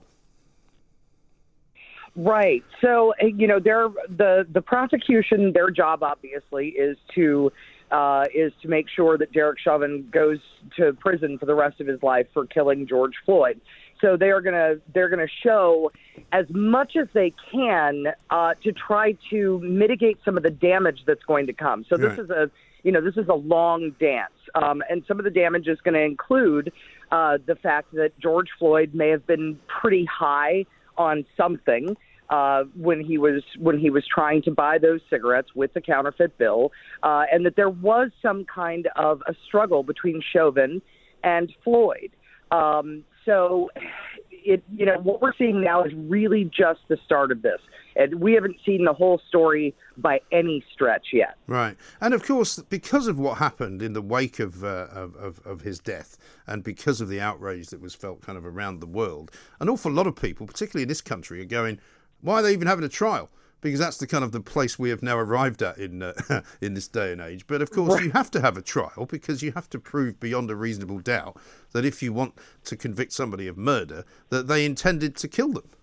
Right. So, you know, they're, the the prosecution, their job obviously is to uh, is to make sure that Derek Chauvin goes to prison for the rest of his life for killing George Floyd. So they are gonna they're gonna show as much as they can uh, to try to mitigate some of the damage that's going to come. So this right. is a you know this is a long dance, um, and some of the damage is going to include uh, the fact that George Floyd may have been pretty high on something uh, when he was when he was trying to buy those cigarettes with the counterfeit bill, uh, and that there was some kind of a struggle between Chauvin and Floyd. Um, so it, you know, what we're seeing now is really just the start of this. And we haven't seen the whole story by any stretch yet. Right. And, of course, because of what happened in the wake of, uh, of, of, of his death and because of the outrage that was felt kind of around the world, an awful lot of people, particularly in this country, are going, why are they even having a trial? Because that's the kind of the place we have now arrived at in uh, in this day and age. But, of course, right. you have to have a trial because you have to prove beyond a reasonable doubt that if you want to convict somebody of murder, that they intended to kill them.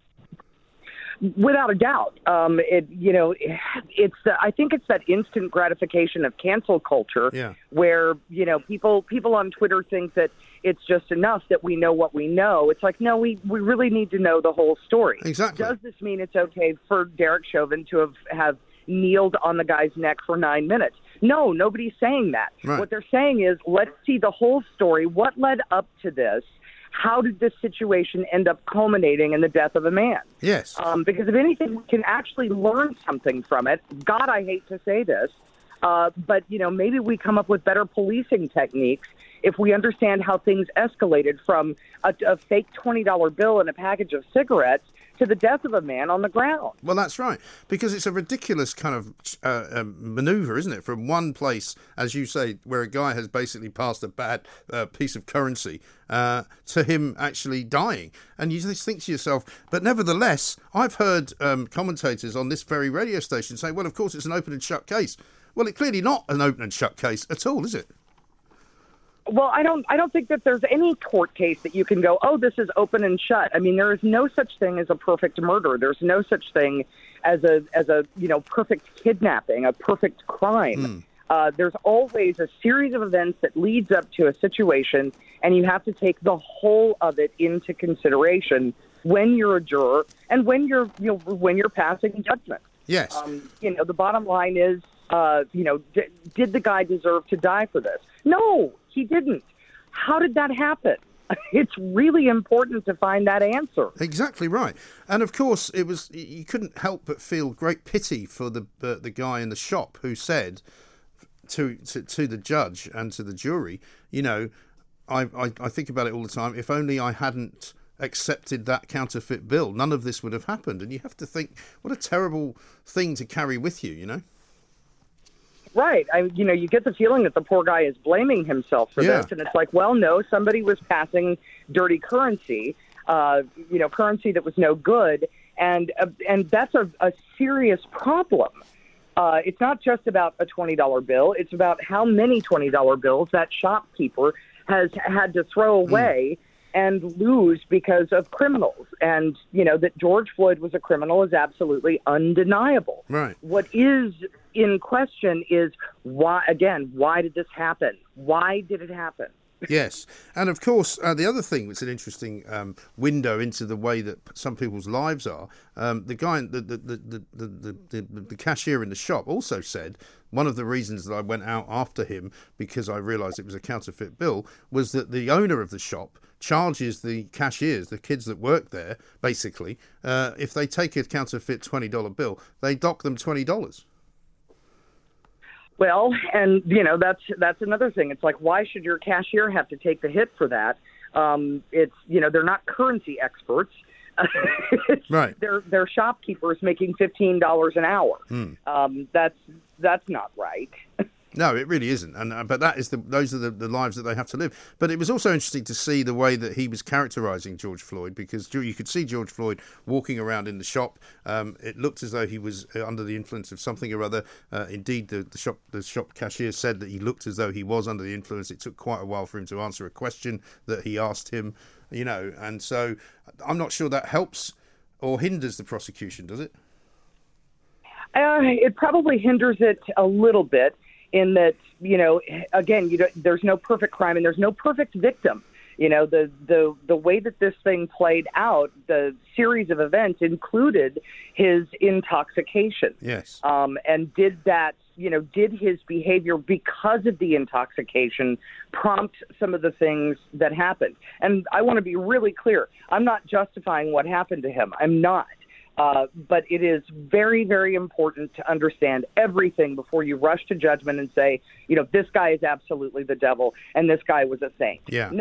Without a doubt. Um, it, you know, it's the, I think it's that instant gratification of cancel culture yeah. where, you know, people people on Twitter think that it's just enough that we know what we know. It's like, no, we, we really need to know the whole story. Exactly. Does this mean it's okay for Derek Chauvin to have, have kneeled on the guy's neck for nine minutes? No, nobody's saying that. Right. What they're saying is, let's see the whole story. What led up to this? How did this situation end up culminating in the death of a man? Yes. Um, because if anything, we can actually learn something from it. God, I hate to say this, uh, but, you know, maybe we come up with better policing techniques if we understand how things escalated from a, a fake twenty dollar bill and a package of cigarettes to the death of a man on the ground. Well, that's right, because it's a ridiculous kind of uh, um, maneuver, isn't it? From one place, as you say, where a guy has basically passed a bad uh, piece of currency uh, to him actually dying. And you just think to yourself, but nevertheless, I've heard um, commentators on this very radio station say, well, of course, it's an open and shut case. Well, it's clearly not an open and shut case at all, is it? Well, I don't I don't think that there's any court case that you can go, oh, this is open and shut. I mean, there is no such thing as a perfect murder. There's no such thing as a, as a you know, perfect kidnapping, a perfect crime. Mm. Uh, there's always a series of events that leads up to a situation, and you have to take the whole of it into consideration when you're a juror and when you're, you know, when you're passing judgment. Yes. Um, you know, the bottom line is, uh, you know, d- did the guy deserve to die for this? No, he didn't. How did that happen? It's really important to find that answer. Exactly right. And of course, it was you couldn't help but feel great pity for the uh, the guy in the shop who said to, to to the judge and to the jury, you know, I, I I think about it all the time. If only I hadn't accepted that counterfeit bill, none of this would have happened. And you have to think, what a terrible thing to carry with you, you know? Right. I, you know, you get the feeling that the poor guy is blaming himself for yeah. this. And it's like, well, no, somebody was passing dirty currency, uh, you know, currency that was no good. And uh, and that's a, a serious problem. Uh, it's not just about a twenty dollar bill. It's about how many twenty dollar bills that shopkeeper has had to throw away mm. and lose because of criminals. And, you know, that George Floyd was a criminal is absolutely undeniable. Right. What is in question is why, again, why did this happen? Why did it happen? Yes. And of course, uh, the other thing that's an interesting um, window into the way that some people's lives are, um, the guy, the the, the, the, the, the, the cashier in the shop also said one of the reasons that I went out after him, because I realised it was a counterfeit bill, was that the owner of the shop charges the cashiers, the kids that work there, basically, uh, if they take a counterfeit twenty dollar bill, they dock them twenty dollars. Well, and, you know, that's that's another thing. It's like, why should your cashier have to take the hit for that? Um, it's, you know, they're not currency experts. Right. They're, they're shopkeepers making fifteen dollars an hour. Hmm. Um, that's that's not right. No, it really isn't, and uh, but that is the those are the, the lives that they have to live. But it was also interesting to see the way that he was characterising George Floyd, because you could see George Floyd walking around in the shop. Um, it looked as though he was under the influence of something or other. Uh, indeed, the, the shop the shop cashier said that he looked as though he was under the influence. It took quite a while for him to answer a question that he asked him, you know, and so I'm not sure that helps or hinders the prosecution, does it? Uh, it probably hinders it a little bit. In that, you know, again, you don't, there's no perfect crime and there's no perfect victim. You know, the, the, the way that this thing played out, the series of events included his intoxication. Yes. Um, and did that, you know, did his behavior because of the intoxication prompt some of the things that happened? And I want to be really clear. I'm not justifying what happened to him. I'm not. Uh, but it is very, very important to understand everything before you rush to judgment and say, you know, this guy is absolutely the devil and this guy was a saint. Yeah. No,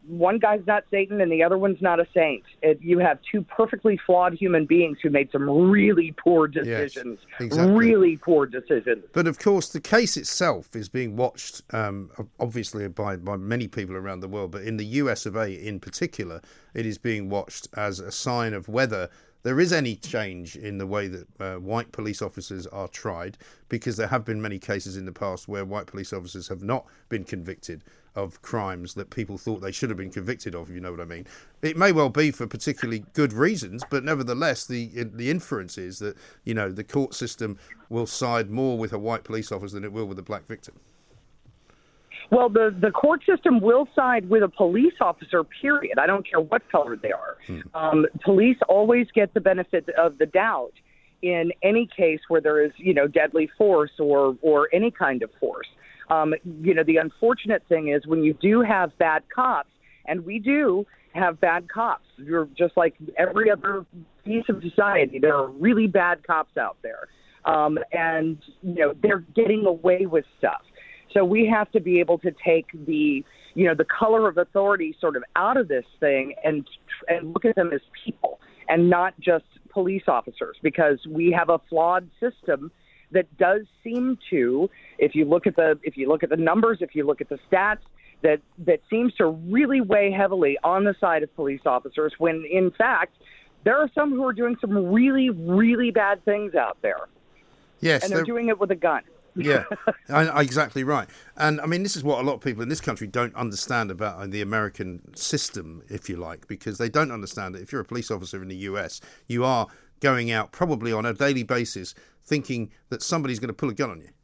one guy's not Satan and the other one's not a saint. It, you have two perfectly flawed human beings who made some really poor decisions. Yes, exactly. Really poor decisions. But of course, the case itself is being watched, um, obviously by, by many people around the world, but in the U S of A in particular, it is being watched as a sign of whether there is any change in the way that uh, white police officers are tried, because there have been many cases in the past where white police officers have not been convicted of crimes that people thought they should have been convicted of, if you know what I mean. It may well be for particularly good reasons, but nevertheless, the the inference is that, you know, the court system will side more with a white police officer than it will with a black victim. Well, the, the court system will side with a police officer, period. I don't care what color they are. Hmm. Um, police always get the benefit of the doubt in any case where there is, you know, deadly force or, or any kind of force. Um, you know, the unfortunate thing is when you do have bad cops, and we do have bad cops, you're just like every other piece of society, there are really bad cops out there. Um, and, you know, they're getting away with stuff. So we have to be able to take the, you know, the color of authority sort of out of this thing and and look at them as people and not just police officers, because we have a flawed system that does seem to, if you look at the if you look at the numbers, if you look at the stats, that that seems to really weigh heavily on the side of police officers, when in fact there are some who are doing some really, really bad things out there. Yes, and they're, they're doing it with a gun. Yeah, I, I, exactly right. And I mean, this is what a lot of people in this country don't understand about the American system, if you like, because they don't understand that if you're a police officer in the U S, you are going out probably on a daily basis thinking that somebody's going to pull a gun on you.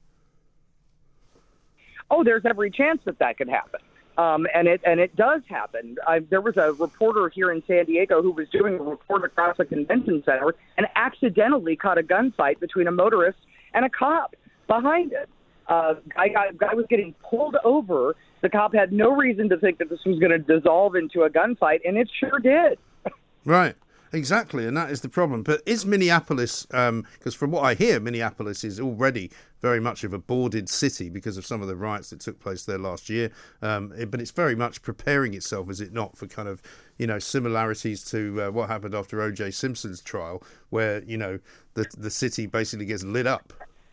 Oh, there's every chance that that could happen. Um, and it and it does happen. I, there was a reporter here in San Diego who was doing a report across a convention center and accidentally caught a gunfight between a motorist and a cop behind it. Uh, guy, guy, guy was getting pulled over. The cop had no reason to think that this was going to dissolve into a gunfight, and it sure did. Right, exactly, and that is the problem. But is Minneapolis, because um, from what I hear, Minneapolis is already very much of a boarded city because of some of the riots that took place there last year, um, it, but it's very much preparing itself, is it not, for kind of, you know, similarities to uh, what happened after O J Simpson's trial, where, you know, the the city basically gets lit up.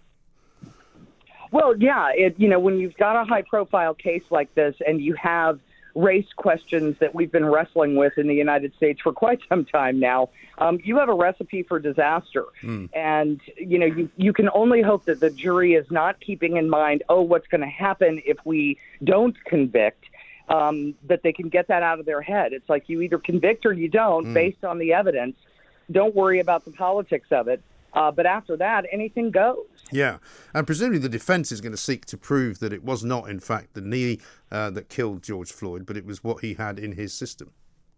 Well, yeah, it, you know, when you've got a high-profile case like this and you have race questions that we've been wrestling with in the United States for quite some time now, um, you have a recipe for disaster. Mm. And, you know, you, you can only hope that the jury is not keeping in mind, oh, what's going to happen if we don't convict, um, that they can get that out of their head. It's like you either convict or you don't, mm. based on the evidence. Don't worry about the politics of it. Uh, but after that, anything goes. Yeah, and presumably the defence is going to seek to prove that it was not, in fact, the knee uh, that killed George Floyd, but it was what he had in his system.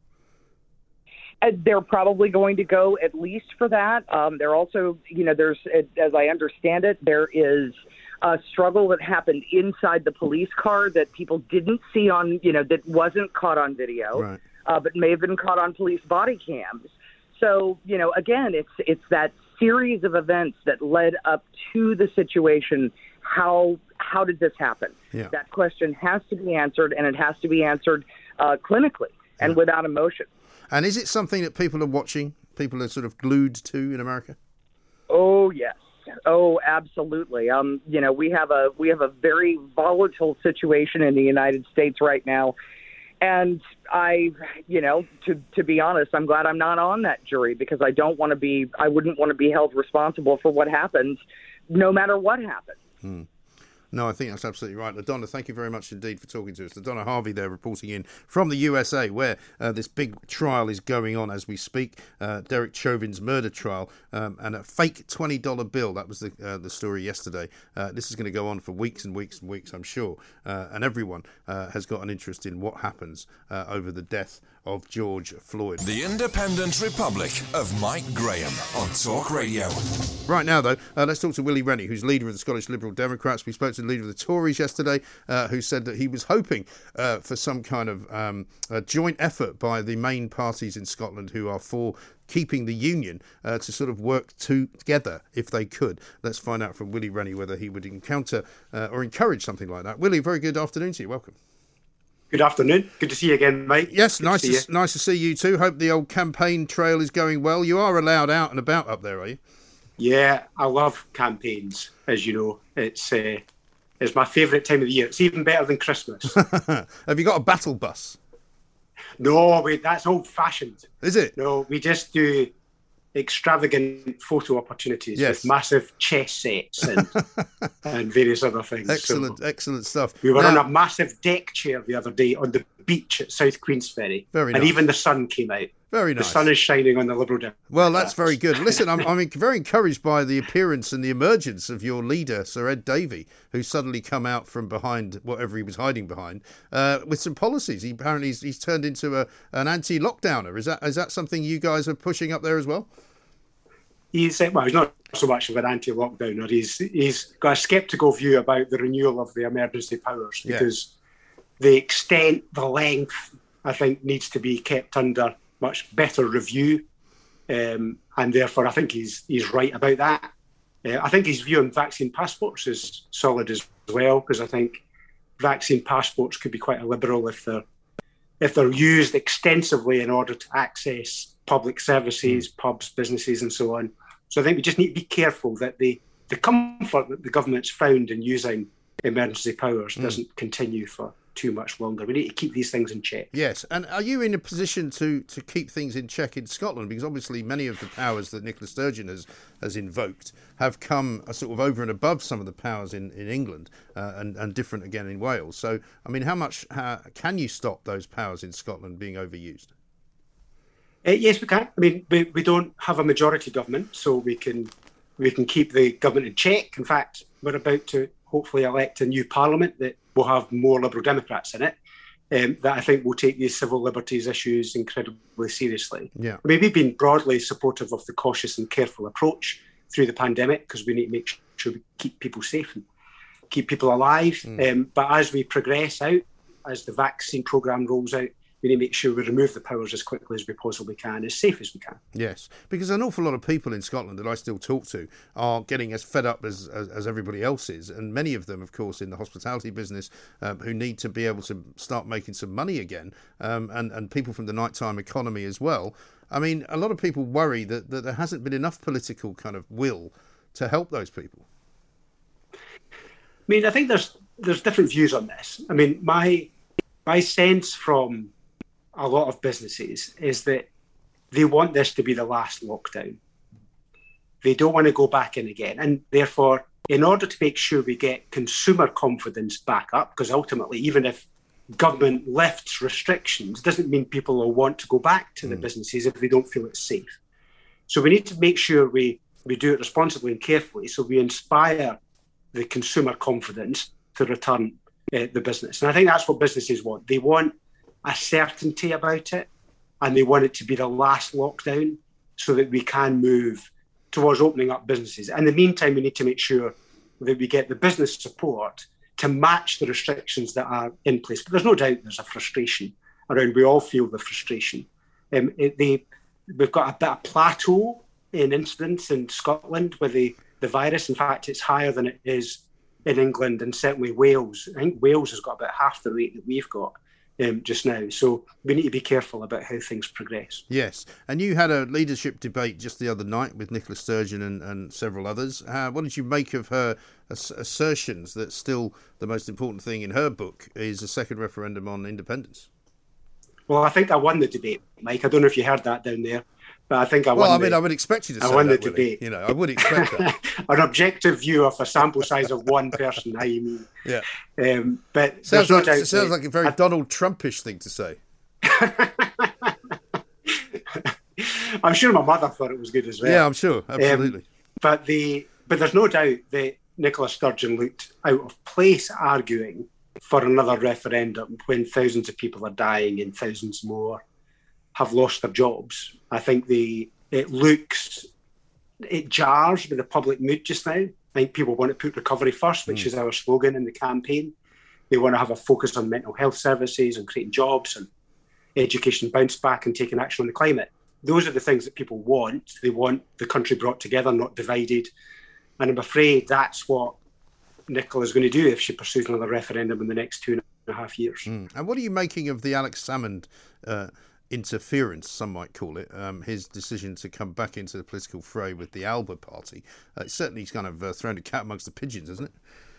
Uh, they're probably going to go at least for that. Um, they're also, you know, there's, as I understand it, there is a struggle that happened inside the police car that people didn't see on, you know, that wasn't caught on video, right. uh, but may have been caught on police body cams. So, you know, again, it's it's that series of events that led up to the situation. How how did this happen? Yeah. That question has to be answered, and it has to be answered uh, clinically and yeah. without emotion. And is it something that people are watching? People are sort of glued to in America? Oh, yes. Oh, absolutely. Um, you know, we have a we have a very volatile situation in the United States right now. And I, you know, to to be honest, I'm glad I'm not on that jury, because I don't want to be, I wouldn't want to be held responsible for what happens, no matter what happens. Hmm. No, I think that's absolutely right. LaDonna, thank you very much indeed for talking to us. LaDonna Harvey there reporting in from the U S A, where uh, this big trial is going on as we speak, uh, Derek Chauvin's murder trial, um, and a fake twenty dollar bill. That was the uh, the story yesterday. Uh, this is going to go on for weeks and weeks and weeks, I'm sure. Uh, and everyone uh, has got an interest in what happens uh, over the death of George Floyd. The Independent Republic of Mike Graham on Talk Radio. Right now, though, uh, let's talk to Willie Rennie, who's leader of the Scottish Liberal Democrats. We spoke to the leader of the Tories yesterday, uh, who said that he was hoping uh, for some kind of um, a joint effort by the main parties in Scotland who are for keeping the union uh, to sort of work together if they could. Let's find out from Willie Rennie whether he would encounter uh, or encourage something like that. Willie, very good afternoon to you. Welcome. Good afternoon. Good to see you again, mate. Yes, Good nice to, to, to nice to see you too. Hope the old campaign trail is going well. You are allowed out and about up there, are you? Yeah, I love campaigns, as you know. It's uh, it's my favourite time of the year. It's even better than Christmas. Have you got a battle bus? No, wait, that's old-fashioned. Is it? No, we just do extravagant photo opportunities Yes. with massive chess sets and, and various other things. Excellent, So excellent stuff. we were Now- on a massive deck chair the other day on the beach at South Queensferry. Very And nice. even the sun came out. Very The nice. sun is shining on the Liberal Democrats. Well, that's very good. Listen, I'm, I'm very encouraged by the appearance and the emergence of your leader, Sir Ed Davey, who's suddenly come out from behind whatever he was hiding behind uh, with some policies. He apparently he's, he's turned into a, an anti-lockdowner. Is that is that something you guys are pushing up there as well? He's well, he's not so much of an anti-lockdowner. He's he's got a sceptical view about the renewal of the emergency powers Yeah. because the extent, the length, I think, needs to be kept under much better review, um, and therefore I think he's he's right about that. Uh, I think his view on vaccine passports is solid as well, because I think vaccine passports could be quite liberal if they're if they're used extensively in order to access public services, mm. pubs, businesses, and so on. So I think we just need to be careful that the, the comfort that the government's found in using emergency powers mm. doesn't continue for too much longer. We need to keep these things in check. Yes, and are you in a position to, to keep things in check in Scotland? Because obviously many of the powers that Nicola Sturgeon has, has invoked have come uh, sort of over and above some of the powers in, in England uh, and, and different again in Wales. So, I mean, how much how, can you stop those powers in Scotland being overused? Uh, yes, we can. I mean, we, we don't have a majority government, so we can we can keep the government in check. In fact, we're about to hopefully elect a new parliament that will have more Liberal Democrats in it, um, that I think will take these civil liberties issues incredibly seriously. Yeah. I mean, we've been broadly supportive of the cautious and careful approach through the pandemic because we need to make sure we keep people safe and keep people alive. Mm. Um, but as we progress out, as the vaccine programme rolls out, we need to make sure we remove the powers as quickly as we possibly can, as safe as we can. Yes, because an awful lot of people in Scotland that I still talk to are getting as fed up as, as, as everybody else is. And many of them, of course, in the hospitality business um, who need to be able to start making some money again, um, and, and people from the nighttime economy as well. I mean, a lot of people worry that, that there hasn't been enough political kind of will to help those people. I mean, I think there's there's different views on this. I mean, my my sense from a lot of businesses is that they want this to be the last lockdown. They don't want to go back in again. And therefore, in order to make sure we get consumer confidence back up, because ultimately, even if government lifts restrictions, doesn't mean people will want to go back to mm. the businesses if they don't feel it's safe. So we need to make sure we, we do it responsibly and carefully, so we inspire the consumer confidence to return uh, the business. And I think that's what businesses want. They want a certainty about it, and they want it to be the last lockdown so that we can move towards opening up businesses. In the meantime, we need to make sure that we get the business support to match the restrictions that are in place. But there's no doubt there's a frustration around. We all feel the frustration. Um, it, they, we've got a bit of plateau in incidence in Scotland with the, the virus. In fact, it's higher than it is in England and certainly Wales. I think Wales has got about half the rate that we've got um, just now. So we need to be careful about how things progress. Yes. And you had a leadership debate just the other night with Nicola Sturgeon and, and several others. Uh, what did you make of her ass- assertions that still the most important thing in her book is a second referendum on independence? Well, I think I won the debate, Mike. I don't know if you heard that down there, but I think I won. Well, I mean, the, I would expect you to say I won that, the debate. You know, I would expect that. An objective view of a sample size of one person, I mean. Yeah. Um, but sounds, no like, doubt it sounds that, like a very I, Donald Trumpish thing to say. I'm sure my mother thought it was good as well. Yeah, I'm sure. Absolutely. Um, but the but there's no doubt that Nicola Sturgeon looked out of place arguing for another referendum when thousands of people are dying and thousands more have lost their jobs. I think the it looks, it jars with the public mood just now. I think people want to put recovery first, which mm. is our slogan in the campaign. They want to have a focus on mental health services and creating jobs and education bounce back and taking action on the climate. Those are the things that people want. They want the country brought together, not divided. And I'm afraid that's what Nicola is going to do if she pursues another referendum in the next two and and a half years. Mm. And what are you making of the Alex Salmond uh, interference, some might call it, um, his decision to come back into the political fray with the Alba party? Uh, it's certainly kind of uh, thrown a cat amongst the pigeons, hasn't it?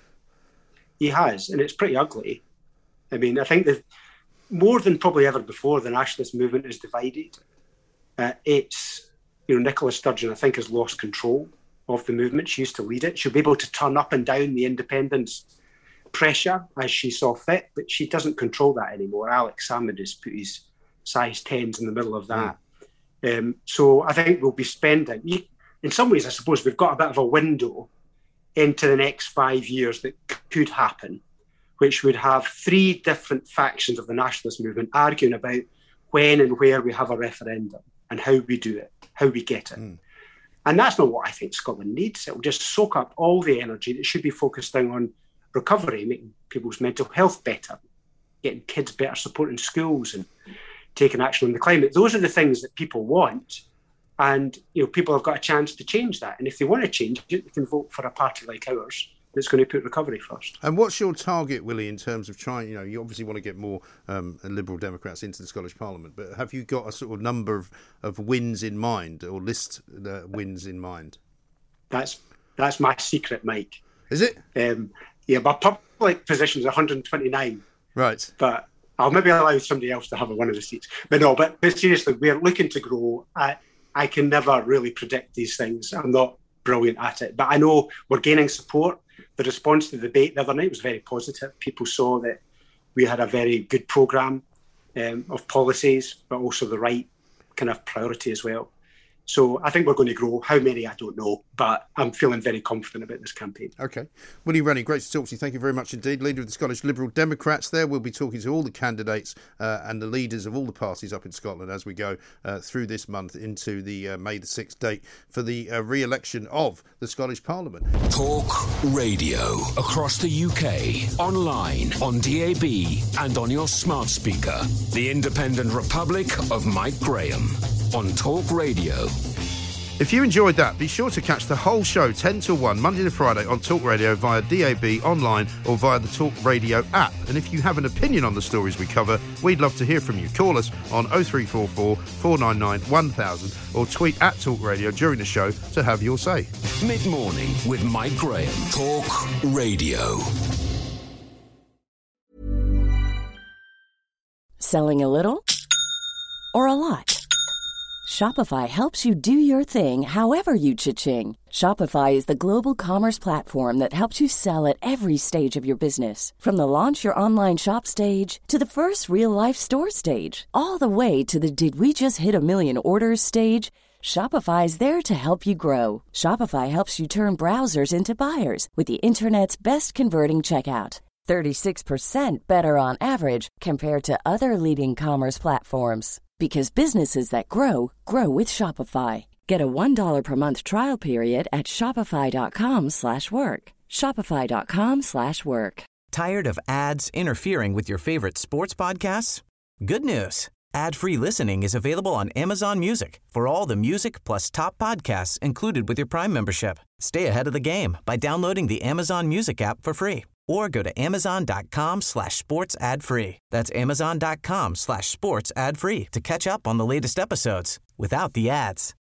He has, and it's pretty ugly. I mean, I think that more than probably ever before, the nationalist movement is divided. Uh, it's, you know, Nicola Sturgeon, I think, has lost control of the movement. She used to lead it. She'll be able to turn up and down the independence pressure as she saw fit, but she doesn't control that anymore. Alex Salmond has put his size tens in the middle of that. Mm. Um, so I think we'll be spending, in some ways, I suppose we've got a bit of a window into the next five years that could happen, which would have three different factions of the nationalist movement arguing about when and where we have a referendum and how we do it, how we get it. Mm. And that's not what I think Scotland needs. It will just soak up all the energy that should be focusing on recovery, making people's mental health better, getting kids better support in schools and taking action on the climate. Those are the things that people want. And, you know, people have got a chance to change that. And if they want to change it, they can vote for a party like ours that's going to put recovery first. And what's your target, Willie, in terms of trying, you know, you obviously want to get more um, Liberal Democrats into the Scottish Parliament, but have you got a sort of number of, of wins in mind, or list uh, wins in mind? That's that's my secret, Mike. Is it? Um, yeah, my public position is one hundred twenty-nine. Right. But I'll maybe allow somebody else to have one of the seats. But no, but, but seriously, we're looking to grow. I, I can never really predict these things. I'm not brilliant at it. But I know we're gaining support. The response to the debate the other night was very positive. People saw that we had a very good programme um, of policies, but also the right kind of priority as well. So I think we're going to grow. How many, I don't know, but I'm feeling very confident about this campaign. OK. Willie Rennie, great to talk to you. Thank you very much indeed. Leader of the Scottish Liberal Democrats there. We'll be talking to all the candidates uh, and the leaders of all the parties up in Scotland as we go uh, through this month into the uh, May the sixth date for the uh, re-election of the Scottish Parliament. Talk Radio across the U K, online, on D A B and on your smart speaker. The Independent Republic of Mike Graham on Talk Radio. If you enjoyed that, be sure to catch the whole show ten till one, Monday to Friday on Talk Radio via D A B, online or via the Talk Radio app. And if you have an opinion on the stories we cover, we'd love to hear from you. Call us on oh three four four, four nine nine, one thousand or tweet at Talk Radio during the show to have your say. Mid-morning with Mike Graham. Talk Radio. Selling a little or a lot? Shopify helps you do your thing however you cha-ching. Shopify is the global commerce platform that helps you sell at every stage of your business. From the launch your online shop stage to the first real-life store stage, all the way to the did we just hit a million orders stage. Shopify is there to help you grow. Shopify helps you turn browsers into buyers with the internet's best converting checkout. thirty-six percent better on average compared to other leading commerce platforms. Because businesses that grow, grow with Shopify. Get a one dollar per month trial period at shopify.com slash work. Shopify.com slash work. Tired of ads interfering with your favorite sports podcasts? Good news. Ad-free listening is available on Amazon Music for all the music plus top podcasts included with your Prime membership. Stay ahead of the game by downloading the Amazon Music app for free or go to amazon.com slash sports ad free. That's amazon.com slash sports ad free to catch up on the latest episodes without the ads.